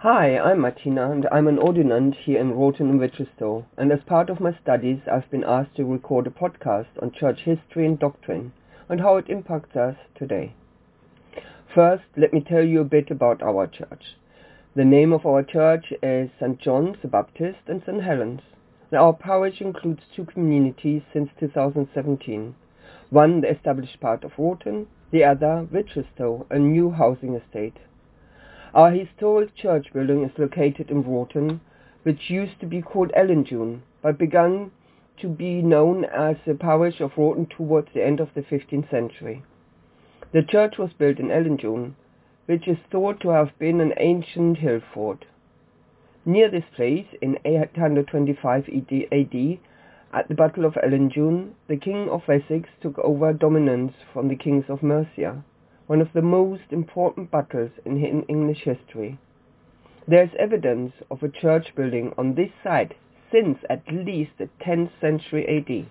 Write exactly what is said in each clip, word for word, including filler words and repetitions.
Hi, I'm Martina and I'm an ordinand here in Rothen and Wittgenstein, and as part of my studies I've been asked to record a podcast on church history and doctrine and how it impacts us today. First, let me tell you a bit about our church. The name of our church is Saint John's the Baptist and Saint Helens. Our parish includes two communities since two thousand seventeen. One, the established part of Rothen, the other, Wittgenstein, a new housing estate. Our historic church building is located in Rothen, which used to be called Ellenjun, but began to be known as the parish of Rothen towards the end of the fifteenth century. The church was built in Ellenjun, which is thought to have been an ancient hill fort. Near this place, in eight hundred twenty-five A D, at the Battle of Ellenjun, the King of Wessex took over dominance from the Kings of Mercia, one of the most important battles in English history. There is evidence of a church building on this site since at least the tenth century A D.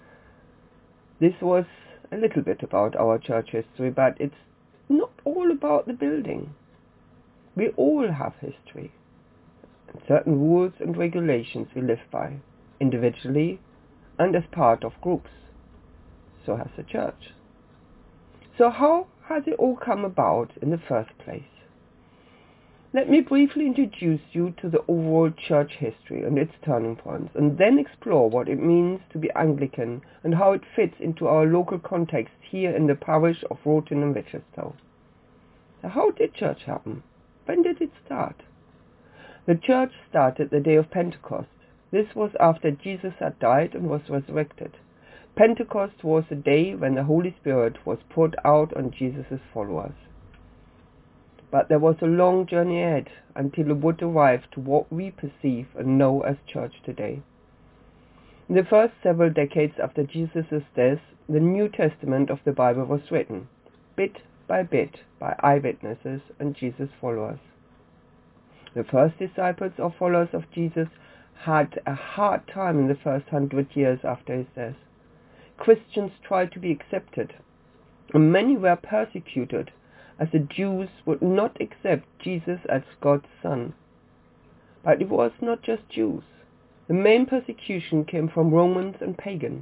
This was a little bit about our church history, but it's not all about the building. We all have history, and certain rules and regulations we live by, individually and as part of groups. So has the church. So how has it all come about in the first place? Let me briefly introduce you to the overall church history and its turning points, and then explore what it means to be Anglican and how it fits into our local context here in the parish of Rothen and Wittgenstein. How did church happen? When did it start? The church started the day of Pentecost. This was after Jesus had died and was resurrected. Pentecost was the day when the Holy Spirit was poured out on Jesus' followers. But there was a long journey ahead until it would arrive to what we perceive and know as church today. In the first several decades after Jesus' death, the New Testament of the Bible was written, bit by bit, by eyewitnesses and Jesus' followers. The first disciples or followers of Jesus had a hard time in the first hundred years after his death. Christians tried to be accepted, and many were persecuted, as the Jews would not accept Jesus as God's Son. But it was not just Jews. The main persecution came from Romans and pagans.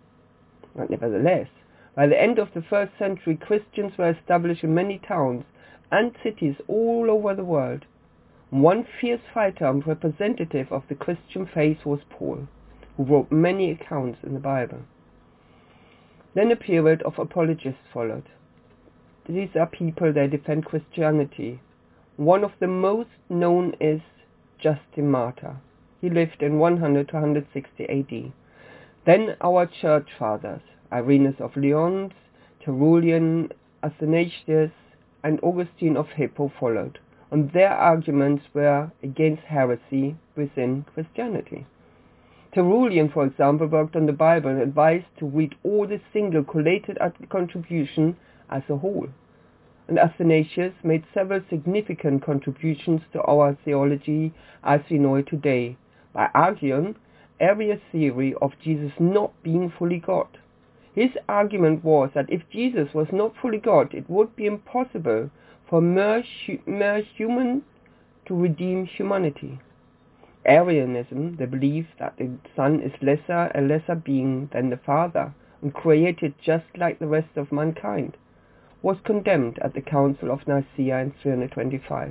But nevertheless, by the end of the first century, Christians were established in many towns and cities all over the world. One fierce fighter and representative of the Christian faith was Paul, who wrote many accounts in the Bible. Then a period of apologists followed. These are people that defend Christianity. One of the most known is Justin Martyr. He lived in one hundred to one hundred sixty A D. Then our church fathers, Irenaeus of Lyons, Tertullian, Athanasius, and Augustine of Hippo followed, and their arguments were against heresy within Christianity. Tertullian, for example, worked on the Bible and advised to read all the single collated contribution as a whole. And Athanasius made several significant contributions to our theology as we know it today, by arguing Arius' theory of Jesus not being fully God. His argument was that if Jesus was not fully God, it would be impossible for mere, mere human to redeem humanity. Arianism, the belief that the Son is lesser a lesser being than the Father and created just like the rest of mankind, was condemned at the Council of Nicaea in three hundred twenty-five.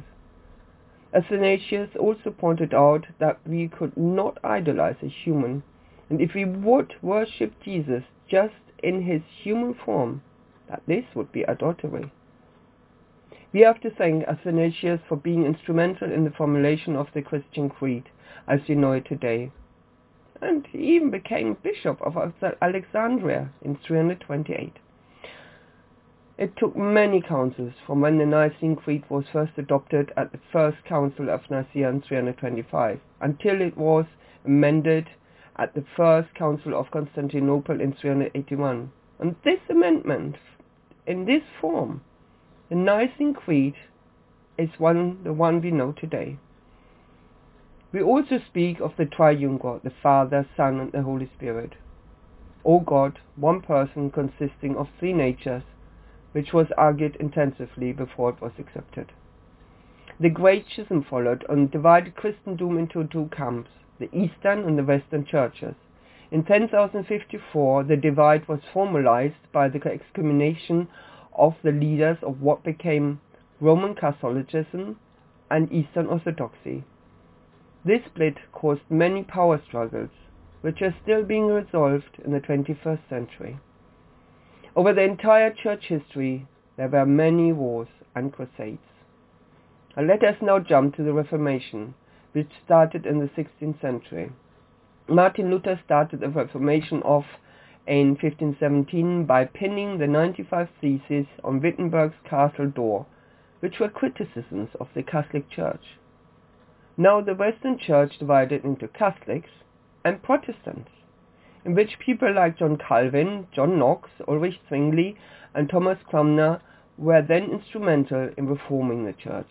Athanasius also pointed out that we could not idolize a human, and if we would worship Jesus just in his human form, that this would be adultery. We have to thank Athanasius for being instrumental in the formulation of the Christian creed as we know it today. And he even became bishop of Alexandria in three hundred twenty-eight. It took many councils from when the Nicene Creed was first adopted at the First Council of Nicaea in three hundred twenty-five, until it was amended at the First Council of Constantinople in three hundred eighty-one. And this amendment, in this form, the Nicene Creed, is one the one we know today. We also speak of the triune God, the Father, Son, and the Holy Spirit. O God, one person consisting of three natures, which was argued intensively before it was accepted. The Great Schism followed and divided Christendom into two camps, the Eastern and the Western churches. In ten fifty-four, the divide was formalized by the excommunication of the leaders of what became Roman Catholicism and Eastern Orthodoxy. This split caused many power struggles, which are still being resolved in the twenty-first century. Over the entire church history, there were many wars and crusades. And let us now jump to the Reformation, which started in the sixteenth century. Martin Luther started the Reformation off in fifteen seventeen by pinning the ninety-five Theses on Wittenberg's castle door, which were criticisms of the Catholic Church. Now the Western Church divided into Catholics and Protestants, in which people like John Calvin, John Knox, Ulrich Zwingli, and Thomas Cranmer were then instrumental in reforming the Church.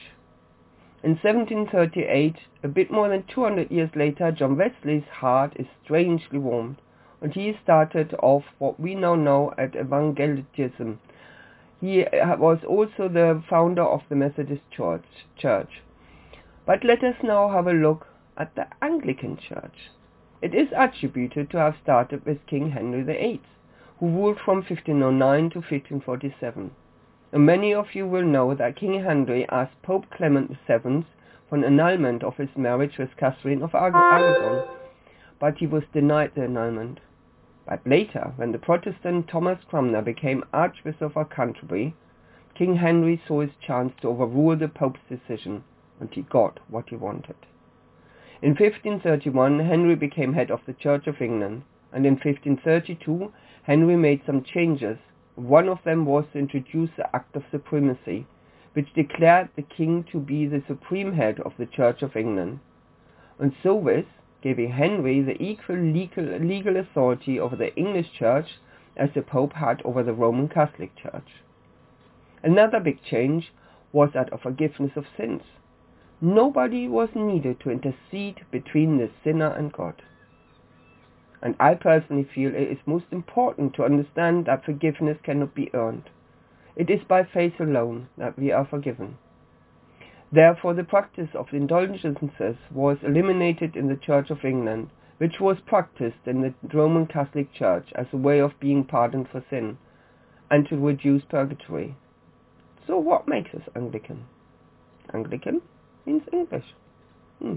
In seventeen thirty-eight, a bit more than two hundred years later, John Wesley's heart is strangely warmed, and he started off what we now know as evangelism. He was also the founder of the Methodist Church. Church. But let us now have a look at the Anglican Church. It is attributed to have started with King Henry the eighth, who ruled from fifteen oh nine to fifteen forty-seven. And many of you will know that King Henry asked Pope Clement the seventh for an annulment of his marriage with Catherine of Aragon, but he was denied the annulment. But later, when the Protestant Thomas Cranmer became Archbishop of Canterbury, King Henry saw his chance to overrule the Pope's decision, and he got what he wanted. In fifteen thirty-one, Henry became head of the Church of England, and in fifteen thirty-two, Henry made some changes. One of them was to introduce the Act of Supremacy, which declared the king to be the supreme head of the Church of England, and so with giving Henry the equal legal, legal authority over the English Church as the Pope had over the Roman Catholic Church. Another big change was that of forgiveness of sins. Nobody was needed to intercede between the sinner and God. And I personally feel it is most important to understand that forgiveness cannot be earned. It is by faith alone that we are forgiven. Therefore, the practice of indulgences was eliminated in the Church of England, which was practiced in the Roman Catholic Church as a way of being pardoned for sin and to reduce purgatory. So what makes us Anglican? Anglican means English. Hmm.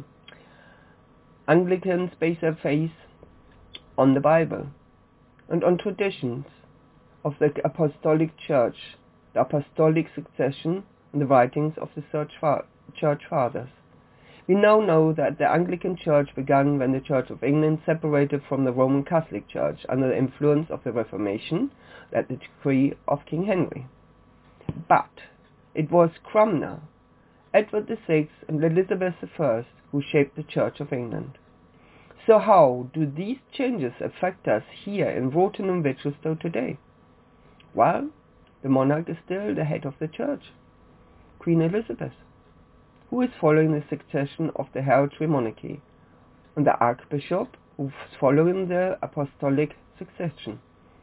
Anglicans base their faith on the Bible and on traditions of the Apostolic Church, the Apostolic succession, and the writings of the Church Fathers. We now know that the Anglican Church began when the Church of England separated from the Roman Catholic Church under the influence of the Reformation, at the decree of King Henry. But it was Cranmer, Edward the sixth, and Elizabeth the first who shaped the Church of England. So how do these changes affect us here in Wroughton and Wechester today? Well, the monarch is still the head of the Church, Queen Elizabeth, who is following the succession of the hereditary monarchy, and the Archbishop, who is following the Apostolic succession.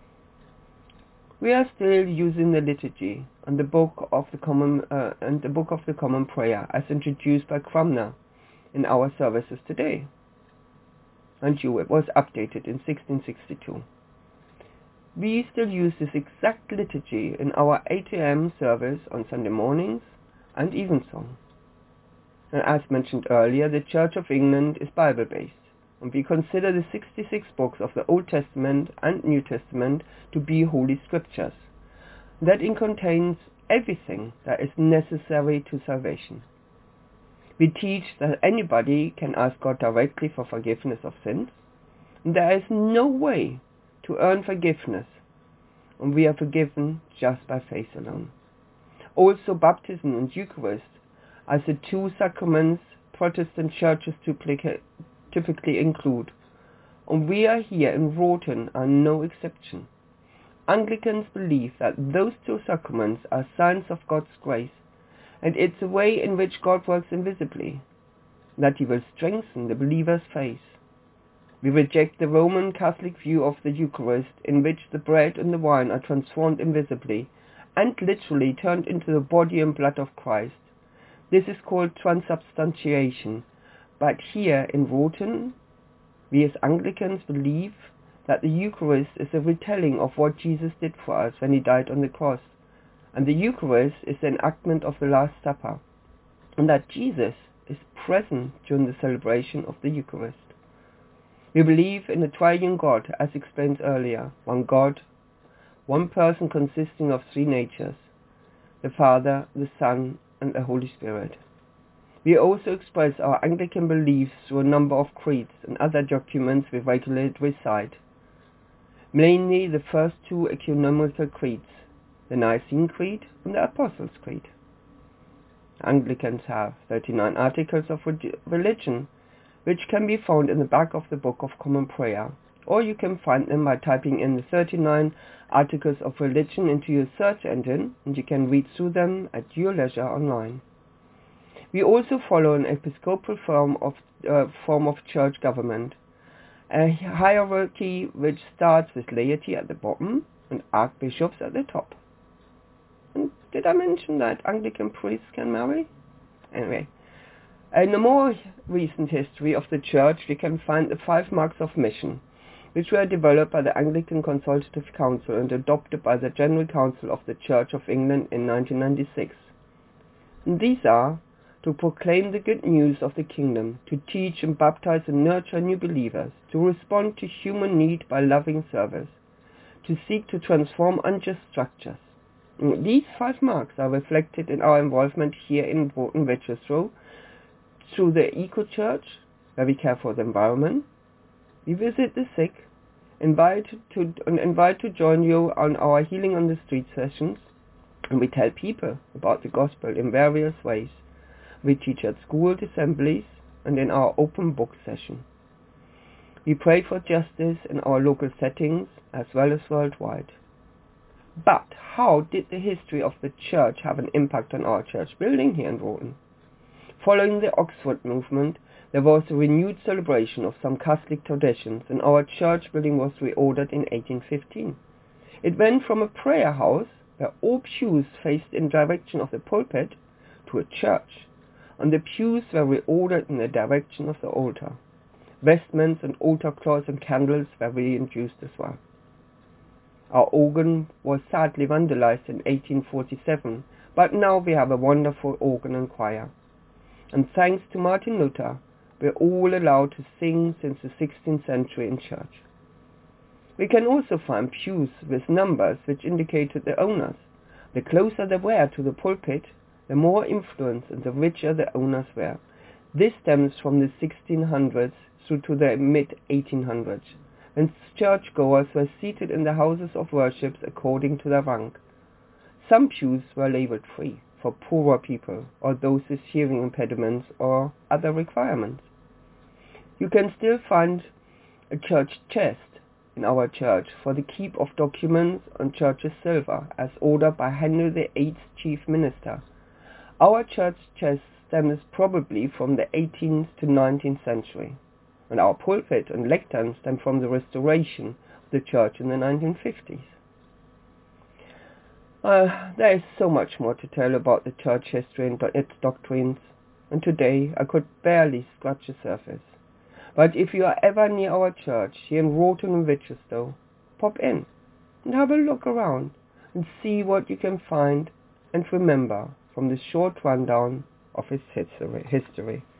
We are still using the liturgy and the Book of the Common uh, and the Book of the Common Prayer as introduced by Cranmer in our services today. And you, it was updated in sixteen sixty-two. We still use this exact liturgy in our eight a m service on Sunday mornings and evensong. And as mentioned earlier, the Church of England is Bible-based, and we consider the sixty-six books of the Old Testament and New Testament to be holy scriptures. That it contains everything that is necessary to salvation. We teach that anybody can ask God directly for forgiveness of sins, and there is no way to earn forgiveness, and we are forgiven just by faith alone. Also, baptism and Eucharist, as the two sacraments Protestant churches typically include, and we are here in Wroughton are no exception. Anglicans believe that those two sacraments are signs of God's grace, and it's a way in which God works invisibly, that He will strengthen the believer's faith. We reject the Roman Catholic view of the Eucharist, in which the bread and the wine are transformed invisibly and literally turned into the body and blood of Christ, This is called transubstantiation, but here in Rothen, we as Anglicans believe that the Eucharist is a retelling of what Jesus did for us when he died on the cross, and the Eucharist is the enactment of the Last Supper, and that Jesus is present during the celebration of the Eucharist. We believe in the triune God, as explained earlier, one God, one person consisting of three natures, the Father, the Son, and the Holy Spirit. We also express our Anglican beliefs through a number of creeds and other documents we regularly recite, mainly the first two ecumenical creeds, the Nicene Creed and the Apostles' Creed. Anglicans have thirty-nine articles of religion, which can be found in the back of the Book of Common Prayer, or you can find them by typing in the thirty-nine articles of religion into your search engine, and you can read through them at your leisure online. We also follow an episcopal form of, uh, form of church government, a hierarchy which starts with laity at the bottom and archbishops at the top. And did I mention that Anglican priests can marry? Anyway, in the more recent history of the Church, we can find the five marks of mission, which were developed by the Anglican Consultative Council and adopted by the General Council of the Church of England in nineteen ninety-six. And these are to proclaim the good news of the kingdom, to teach and baptize and nurture new believers, to respond to human need by loving service, to seek to transform unjust structures. And these five marks are reflected in our involvement here in Broughton Wetherspoon through the Eco Church, where we care for the environment. We visit the sick, invite to and invite to join you on our Healing on the Street sessions, and we tell people about the gospel in various ways. We teach at school assemblies and in our open book session. We pray for justice in our local settings as well as worldwide. But how did the history of the church have an impact on our church building here in Rothen? Following the Oxford movement, there was a renewed celebration of some Catholic traditions, and our church building was reordered in eighteen fifteen. It went from a prayer house, where all pews faced in direction of the pulpit, to a church, and the pews were reordered in the direction of the altar. Vestments and altar cloths and candles were reintroduced as well. Our organ was sadly vandalized in eighteen forty-seven, but now we have a wonderful organ and choir. And thanks to Martin Luther, we're all allowed to sing since the sixteenth century in church. We can also find pews with numbers which indicated the owners. The closer they were to the pulpit, the more influence and the richer the owners were. This stems from the sixteen hundreds through to the mid eighteen hundreds, when churchgoers were seated in the houses of worship according to their rank. Some pews were labeled free for poorer people or those with hearing impediments or other requirements. You can still find a church chest in our church for the keep of documents on church's silver, as ordered by Henry the eighth's chief minister. Our church chest stems probably from the eighteenth to nineteenth century, and our pulpit and lectern stem from the restoration of the church in the nineteen fifties. Uh, there is so much more to tell about the church history and its doctrines, and today I could barely scratch the surface. But if you are ever near our church here in Rothen and Wetherspoon, pop in and have a look around and see what you can find and remember from this short rundown of its history.